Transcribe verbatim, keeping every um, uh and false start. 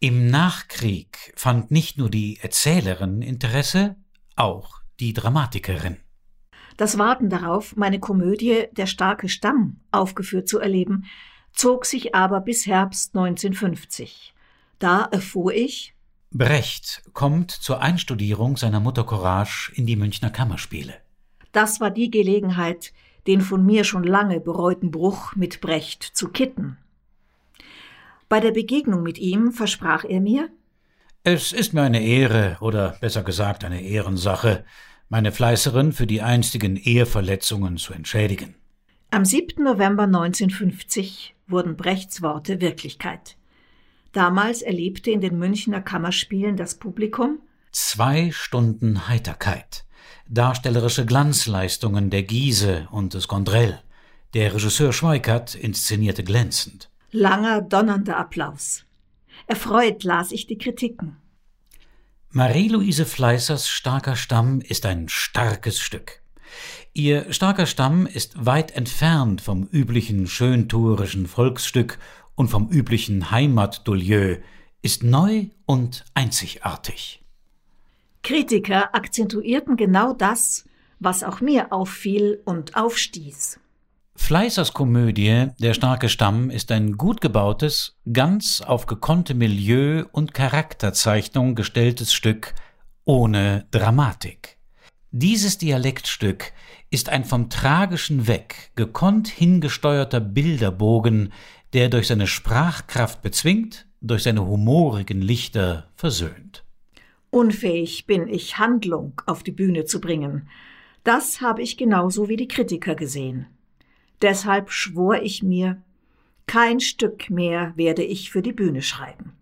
Im Nachkrieg fand nicht nur die Erzählerin Interesse, auch die Dramatikerin. Das Warten darauf, meine Komödie »Der starke Stamm« aufgeführt zu erleben, zog sich aber bis Herbst neunzehnhundertfünfzig. Da erfuhr ich: Brecht kommt zur Einstudierung seiner Mutter Courage in die Münchner Kammerspiele. Das war die Gelegenheit, den von mir schon lange bereuten Bruch mit Brecht zu kitten. Bei der Begegnung mit ihm versprach er mir: Es ist mir eine Ehre, oder besser gesagt eine Ehrensache, meine Fleißerin für die einstigen Eheverletzungen zu entschädigen. Am siebten November neunzehnhundertfünfzig wurden Brechts Worte Wirklichkeit. Damals erlebte in den Münchner Kammerspielen das Publikum Zwei Stunden Heiterkeit, darstellerische Glanzleistungen der Giese und des Gondrell. Der Regisseur Schweikart inszenierte glänzend. Langer, donnernder Applaus. Erfreut las ich die Kritiken. Marie-Louise Fleißers Starker Stamm ist ein starkes Stück. Ihr Starker Stamm ist weit entfernt vom üblichen schöntuerischen Volksstück und vom üblichen Heimat-Dulieu, ist neu und einzigartig. Kritiker akzentuierten genau das, was auch mir auffiel und aufstieß. Fleißers Komödie »Der starke Stamm« ist ein gut gebautes, ganz auf gekonnte Milieu- und Charakterzeichnung gestelltes Stück ohne Dramatik. Dieses Dialektstück ist ein vom Tragischen weg gekonnt hingesteuerter Bilderbogen, der durch seine Sprachkraft bezwingt, durch seine humorigen Lichter versöhnt. Unfähig bin ich, Handlung auf die Bühne zu bringen. Das habe ich genauso wie die Kritiker gesehen. Deshalb schwor ich mir, kein Stück mehr werde ich für die Bühne schreiben.